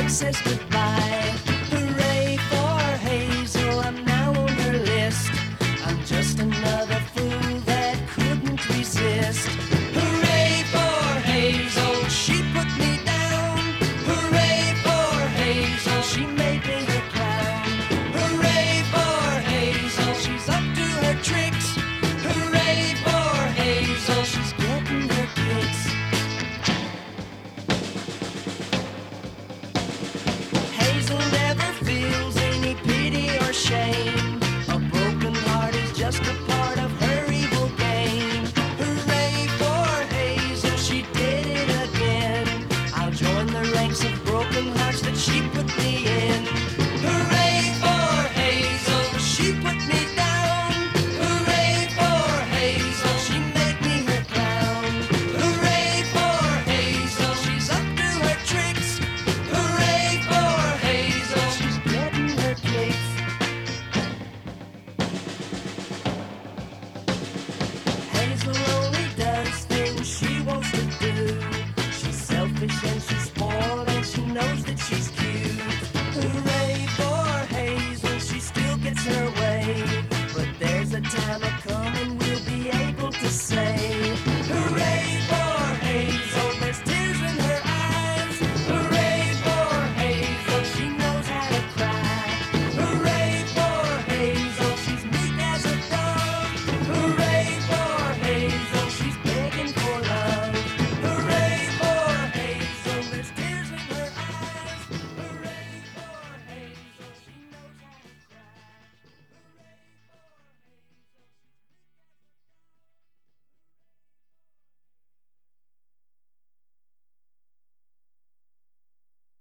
says goodbye. Hooray for Hazel, I'm now on her list. I'm just another fool that couldn't resist. Hooray for Hazel, she put me down. Hooray for Hazel, she made me her clown. Hooray for Hazel, she's up to her tricks. Hooray for Hazel, she's getting her kicks. Hazel never feels any pity or shame.